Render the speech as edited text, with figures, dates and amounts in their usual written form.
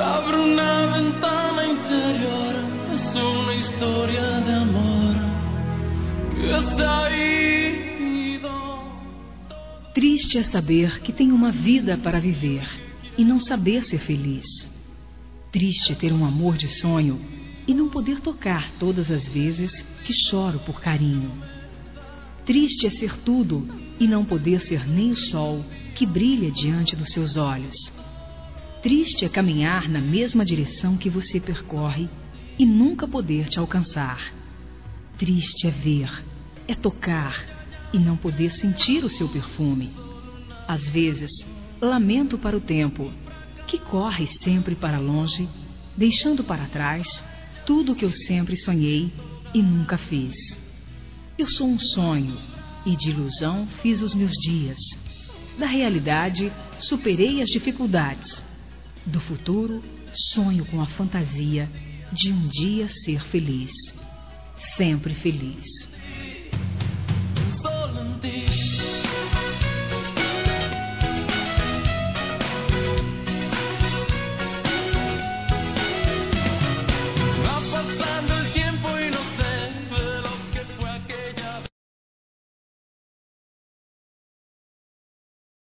Abro una ventana interior, es una historia de amor que está ahí. Triste é saber que tem uma vida para viver e não saber ser feliz. Triste é ter um amor de sonho e não poder tocar todas as vezes que choro por carinho. Triste é ser tudo e não poder ser nem o sol que brilha diante dos seus olhos. Triste é caminhar na mesma direção que você percorre e nunca poder te alcançar. Triste é ver, é tocar e não poder sentir o seu perfume. Às vezes, lamento para o tempo, que corre sempre para longe, deixando para trás tudo o que eu sempre sonhei e nunca fiz. Eu sou um sonho e de ilusão fiz os meus dias. Da realidade, superei as dificuldades. Do futuro, sonho com a fantasia de um dia ser feliz. Sempre feliz.